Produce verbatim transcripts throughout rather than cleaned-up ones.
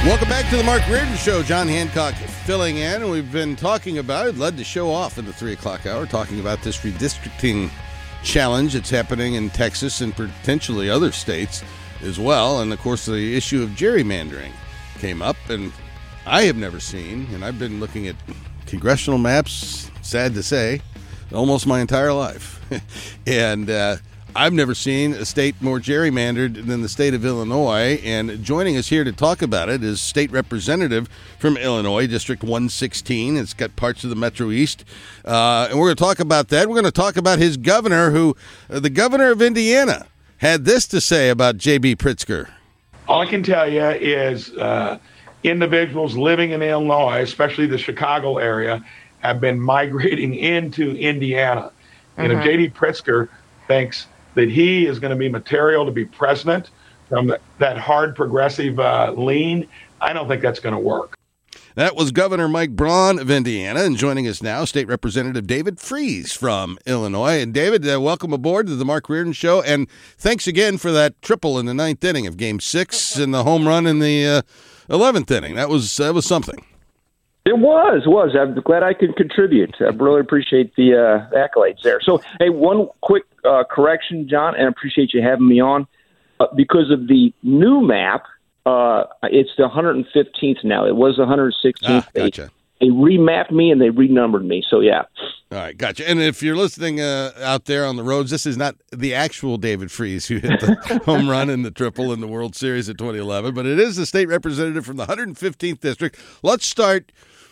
Welcome back to the Mark Reardon Show. John Hancock filling in, and we've been talking about it, led the show off in the three o'clock hour, talking about this redistricting challenge that's happening in Texas and potentially other states as well. And, of course, the issue of gerrymandering came up, and I have never seen, and I've been looking at congressional maps, sad to say, almost my entire life. and uh, I've never seen a state more gerrymandered than the state of Illinois. And joining us here to talk about it is State Representative from Illinois, District one sixteen. It's got parts of the Metro East. Uh, and we're going to talk about that. We're going to talk about his governor, who, uh, the governor of Indiana, had this to say about J B. Pritzker. All I can tell you is uh, individuals living in Illinois, especially the Chicago area, have been migrating into Indiana. Mm-hmm. And if J D. Pritzker thinks that he is going to be material to be president from the, that hard progressive uh, lean, I don't think that's going to work. That was Governor Mike Braun of Indiana, and joining us now, State Representative David Freese from Illinois. And David, uh, welcome aboard to the Mark Reardon Show, and thanks again for that triple in the ninth inning of Game Six and the home run in the uh, eleventh inning. That was that was something. It was, was. I'm glad I could contribute. I really appreciate the uh, accolades there. So, hey, one quick uh, correction, John, and I appreciate you having me on. Uh, because of the new map, uh, it's the one hundred fifteenth now. It was the one hundred sixteenth. Ah, gotcha. They, they remapped me and they renumbered me, so yeah. All right, gotcha. And if you're listening uh, out there on the roads, this is not the actual David Freese who hit the home run and the triple in the World Series of twenty eleven, but it is the state representative from the one hundred fifteenth district. Let's start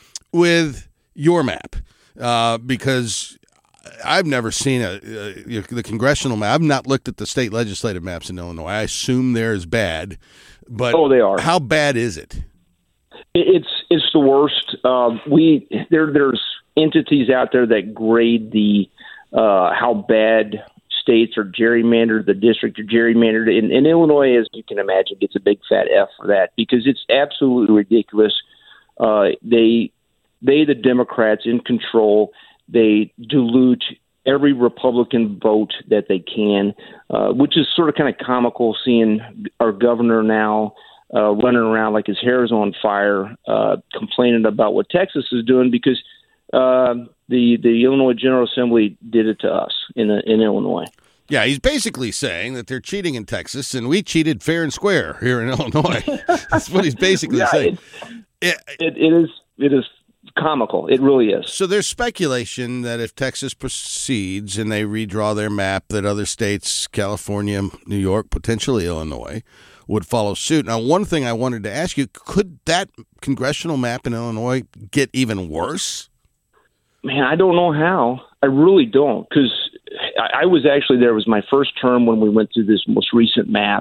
with your map, uh, because I've never seen a, a the congressional map. I've not looked at the state legislative maps in Illinois. I assume they're as bad, but oh, they are. How bad is it? It's it's the worst. Um, we there there's entities out there that grade the uh, how bad states are gerrymandered, the district are gerrymandered, and, and Illinois, as you can imagine, gets a big fat F for that because it's absolutely ridiculous. Uh, they They, the Democrats in control, they dilute every Republican vote that they can, uh, which is sort of kind of comical seeing our governor now uh, running around like his hair is on fire, uh, complaining about what Texas is doing because uh, the the Illinois General Assembly did it to us in in Illinois. Yeah, he's basically saying that they're cheating in Texas and we cheated fair and square here in Illinois. That's what he's basically yeah, saying. It, it, it is. It is. Comical. It really is. So there's speculation that if Texas proceeds and they redraw their map, that other states, California, New York, potentially Illinois, would follow suit. Now, one thing I wanted to ask you, could that congressional map in Illinois get even worse? Man, I don't know how. I really don't, because I, I was actually there. It was my first term when we went through this most recent map,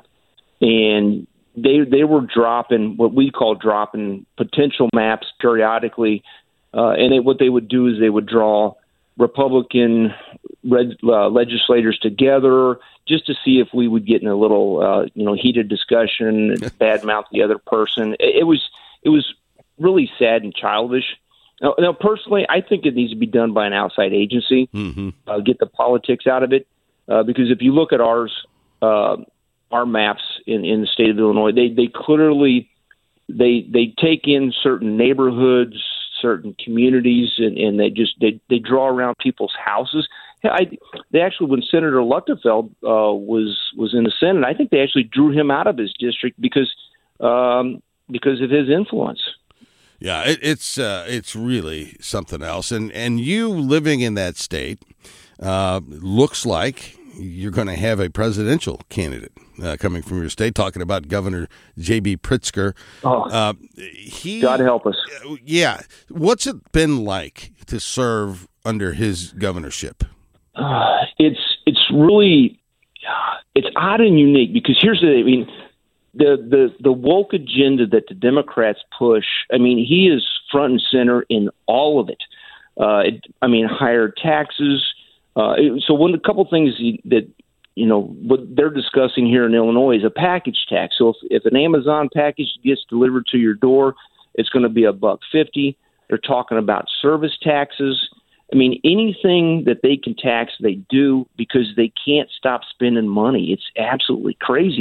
and they they were dropping what we call dropping potential maps periodically. Uh, and it, what they would do is they would draw Republican red, uh, legislators together just to see if we would get in a little, uh, you know, heated discussion, and badmouth the other person. It, it was it was really sad and childish. Now, now, personally, I think it needs to be done by an outside agency. Mm-hmm. Uh, get the politics out of it, uh, because if you look at ours, uh, our maps in, in the state of Illinois, they they clearly they they take in certain neighborhoods, certain communities, and, and they just they, they draw around people's houses. I, they actually, when Senator Luchtenfeld uh, was was in the Senate, I think they actually drew him out of his district because um, because of his influence. Yeah, it, it's uh, it's really something else. And and you living in that state, uh, looks like you're going to have a presidential candidate uh, coming from your state, talking about Governor J B. Pritzker. Oh, uh, he, God help us. Yeah. What's it been like to serve under his governorship? Uh, it's it's really it's odd and unique because here's the I mean the the the woke agenda that the Democrats push. I mean, he is front and center in all of it. Uh, it I mean, higher taxes. Uh, so one a couple things that you know what they're discussing here in Illinois is a package tax. So if, if an Amazon package gets delivered to your door, it's going to be a buck fifty. They're talking about service taxes. I mean, anything that they can tax, they do because they can't stop spending money. It's absolutely crazy.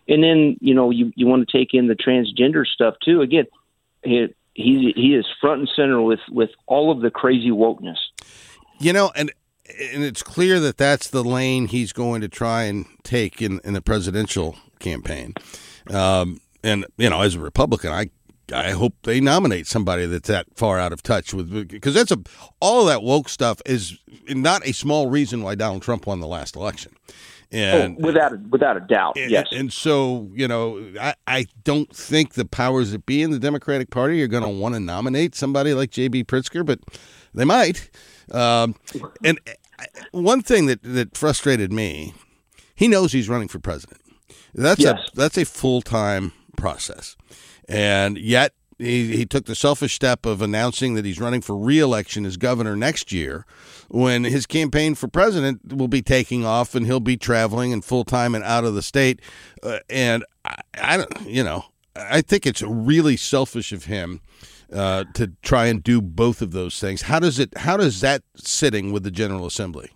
And then, you know, you, you want to take in the transgender stuff too. Again, he, he, he is front and center with, with all of the crazy wokeness. You know, and and it's clear that that's the lane he's going to try and take in, in the presidential campaign. Um, and, you know, as a Republican, I I hope they nominate somebody that's that far out of touch with, because that's a all of that woke stuff is not a small reason why Donald Trump won the last election. And oh, without a, without a doubt, and, yes. And so, you know, I, I don't think the powers that be in the Democratic Party are going to want to nominate somebody like J B Pritzker, but they might. Um, and one thing that, that frustrated me, he knows he's running for president. That's yes. a that's a full-time process. And yet he, he took the selfish step of announcing that he's running for re-election as governor next year, when his campaign for president will be taking off and he'll be traveling and full-time and out of the state. Uh, and I, I don't, you know, I think it's really selfish of him uh, to try and do both of those things. How does it, how does that sitting with the General Assembly?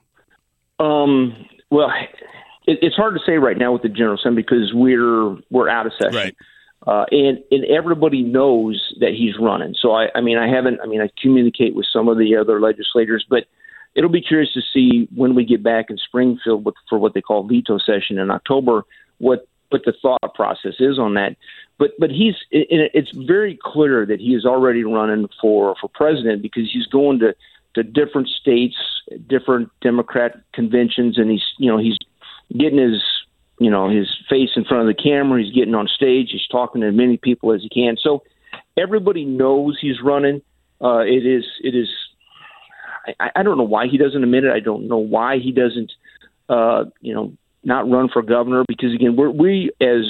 Um, well, it, it's hard to say right now with the General Assembly because we're, we're out of session. Right. Uh, and, and everybody knows that he's running. So, I, I mean, I haven't, I mean, I communicate with some of the other legislators, but it'll be curious to see when we get back in Springfield with, for what they call veto session in October, what, what the thought process is on that. But, but he's, it, it's very clear that he is already running for, for president because he's going to, to different states, different Democrat conventions, and he's, you know, he's getting his, you know, his face in front of the camera. He's getting on stage. He's talking to as many people as he can. So everybody knows he's running. Uh, it is, it is, I, I don't know why he doesn't admit it. I don't know why he doesn't, uh, you know, not run for governor, because again, we're, we as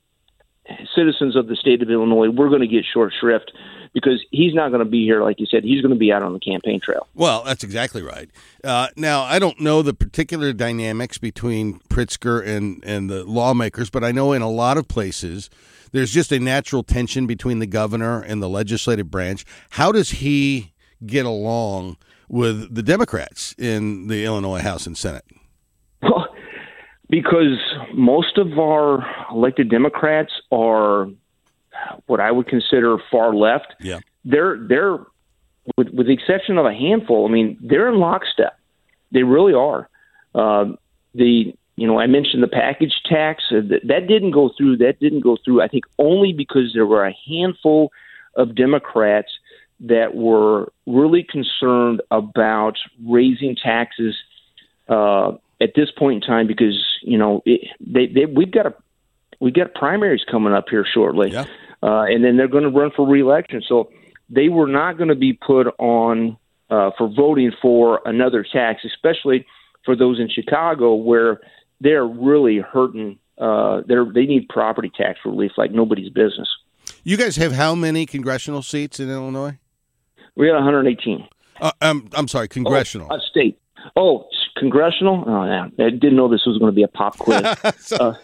citizens of the state of Illinois, we're going to get short shrift because he's not going to be here. Like you said, he's going to be out on the campaign trail. Well, that's exactly right. Uh, now, I don't know the particular dynamics between Pritzker and, and the lawmakers, but I know in a lot of places there's just a natural tension between the governor and the legislative branch. How does he get along with the Democrats in the Illinois House and Senate? Well, because most of our elected Democrats are what I would consider far left. Yeah. They're, they're with, with the exception of a handful, I mean, they're in lockstep. They really are. Uh, the, you know, I mentioned the package tax. Uh, that, that didn't go through. That didn't go through, I think, only because there were a handful of Democrats that were really concerned about raising taxes uh, at this point in time because, you know, it, they, they, we've got a, we've got primaries coming up here shortly. Yeah. Uh, and then they're going to run for re-election. So they were not going to be put on uh, for voting for another tax, especially for those in Chicago where they're really hurting. Uh, they're, they need property tax relief like nobody's business. You guys have how many congressional seats in Illinois? We got one hundred eighteen. Uh, I'm, I'm sorry, congressional. Oh, uh, state. Oh, congressional? Oh, yeah. I didn't know this was going to be a pop quiz. uh,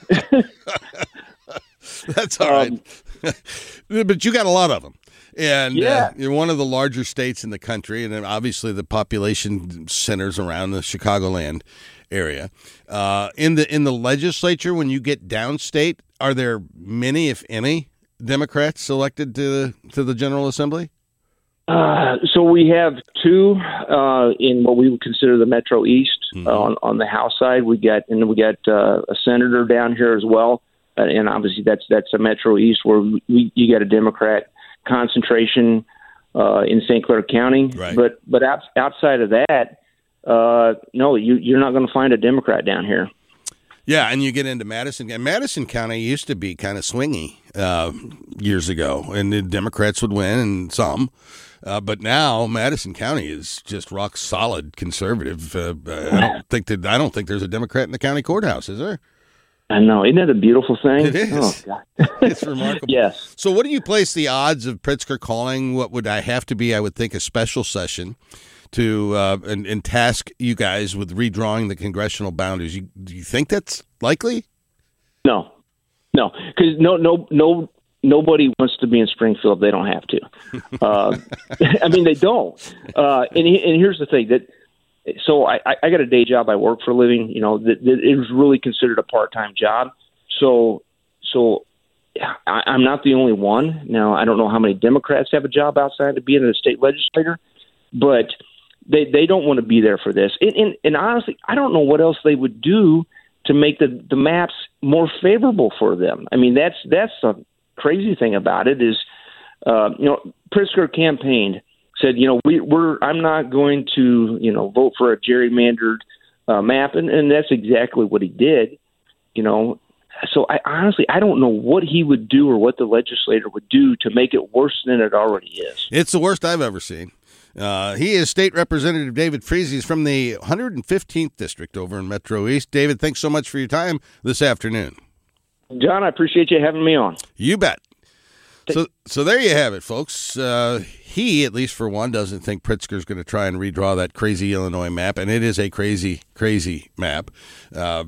That's all right. Um, but you got a lot of them. And yeah. uh, you're one of the larger states in the country, and then obviously the population centers around the Chicagoland area. Uh, in the in the legislature, when you get downstate, are there many, if any, Democrats elected to the, to the General Assembly? Uh, so we have two uh, in what we would consider the Metro East mm-hmm. uh, on, on the House side. We got and we got uh, a senator down here as well, uh, and obviously that's that's a Metro East where we, we you got a Democrat concentration uh, in Saint Clair County. Right. But but out, outside of that, uh, no, you, you're not going to find a Democrat down here. Yeah, and you get into Madison. And Madison County used to be kind of swingy uh, years ago, and the Democrats would win, and some. Uh, but now Madison County is just rock solid conservative. Uh, I don't think that I don't think there's a Democrat in the county courthouse, is there? I know. Isn't that a beautiful thing? It is. Oh, God. It's remarkable. Yes. So what do you place the odds of Pritzker calling what would I have to be, I would think, a special session to uh, and, and task you guys with redrawing the congressional boundaries? You, do you think that's likely? No. No. Because no, no, no. Nobody wants to be in Springfield if they don't have to. Uh, I mean, they don't. Uh, and, he, and here's the thing that. So I, I got a day job. I work for a living. You know, that, that it was really considered a part-time job. So So I, I'm not the only one. Now, I don't know how many Democrats have a job outside of being a state legislator, but they they don't want to be there for this. And, and, and honestly, I don't know what else they would do to make the, the maps more favorable for them. I mean, that's that's the crazy thing about it is, uh, you know, Pritzker campaigned, said, you know, we, we're I'm not going to, you know, vote for a gerrymandered uh, map, and, and that's exactly what he did, you know. So I honestly, I don't know what he would do or what the legislator would do to make it worse than it already is. It's the worst I've ever seen. Uh, he is State Representative David Friese. He's from the one hundred fifteenth District over in Metro East. David, thanks so much for your time this afternoon. John, I appreciate you having me on. You bet. So so there you have it, folks. Uh, he, at least for one, doesn't think Pritzker's going to try and redraw that crazy Illinois map, and it is a crazy, crazy map. Uh,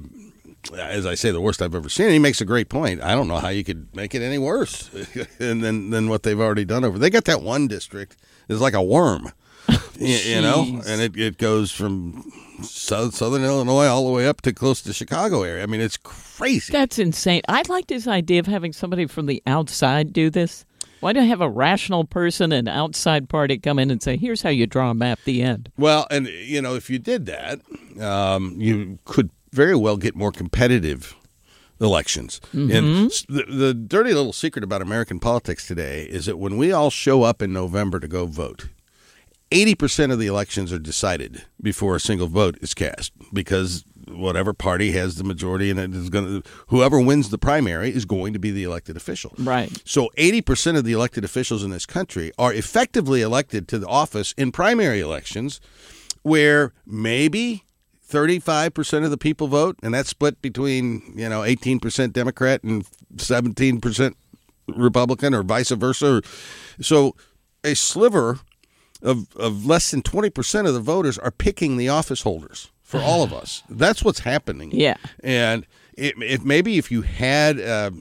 as I say, the worst I've ever seen. And he makes a great point. I don't know how you could make it any worse than, than, than what they've already done over. They got that one district. It's like a worm, you, you know, and it, it goes from south, southern Illinois all the way up to close to the Chicago area. I mean, it's crazy. That's insane. I like this idea of having somebody from the outside do this. Why don't you have a rational person, an outside party, come in and say, here's how you draw a map, the end? Well, and, you know, if you did that, um, you could very well get more competitive elections. Mm-hmm. And the, the dirty little secret about American politics today is that when we all show up in November to go vote, eighty percent of the elections are decided before a single vote is cast because whatever party has the majority and it is going to, whoever wins the primary is going to be the elected official. Right. So eighty percent of the elected officials in this country are effectively elected to the office in primary elections where maybe thirty-five percent of the people vote, and that's split between, you know, eighteen percent Democrat and seventeen percent Republican or vice versa. So a sliver of, of less than twenty percent of the voters are picking the office holders for all of us. That's what's happening. Yeah. And it, it, maybe if you had a,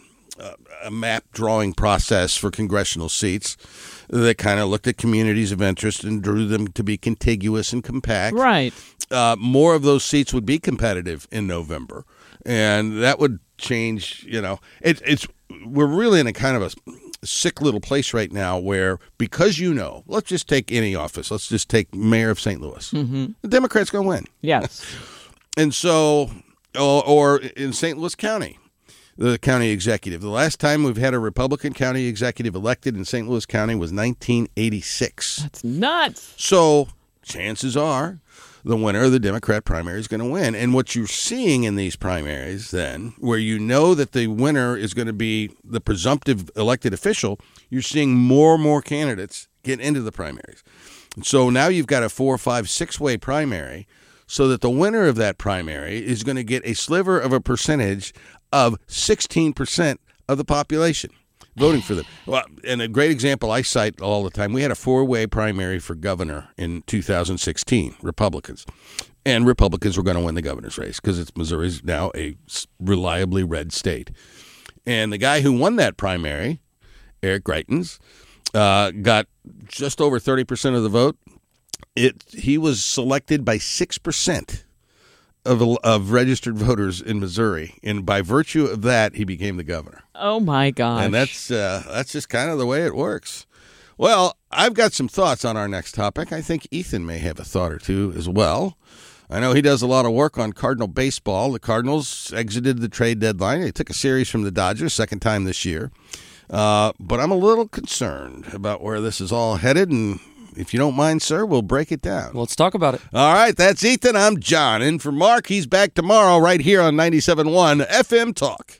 a map drawing process for congressional seats that kind of looked at communities of interest and drew them to be contiguous and compact. Right. Uh, more of those seats would be competitive in November, and that would change. You know, it, it's we're really in a kind of a sick little place right now where, because you know, let's just take any office. Let's just take mayor of Saint Louis. Mm-hmm. The Democrats going to win. Yes. And so, or, or in Saint Louis County, the county executive. The last time we've had a Republican county executive elected in Saint Louis County was nineteen eighty-six. That's nuts. So chances are the winner of the Democrat primary is going to win. And what you're seeing in these primaries then, where you know that the winner is going to be the presumptive elected official, you're seeing more and more candidates get into the primaries. And so now you've got a four, five, six-way primary so that the winner of that primary is going to get a sliver of a percentage of sixteen percent of the population voting for them. Well, and a great example I cite all the time, we had a four-way primary for governor in two thousand sixteen, Republicans. And Republicans were going to win the governor's race because it's Missouri's now a reliably red state. And the guy who won that primary, Eric Greitens, uh, got just over thirty percent of the vote. It He was selected by six percent of of registered voters in Missouri, and by virtue of that, he became the governor. Oh my gosh! And that's uh, that's just kind of the way it works. Well, I've got some thoughts on our next topic. I think Ethan may have a thought or two as well. I know he does a lot of work on Cardinal baseball. The Cardinals exited the trade deadline. They took a series from the Dodgers, second time this year. Uh, but I'm a little concerned about where this is all headed, and if you don't mind, sir, we'll break it down. Well, let's talk about it. All right, that's Ethan. I'm John. And for Mark, he's back tomorrow right here on ninety-seven point one F M Talk.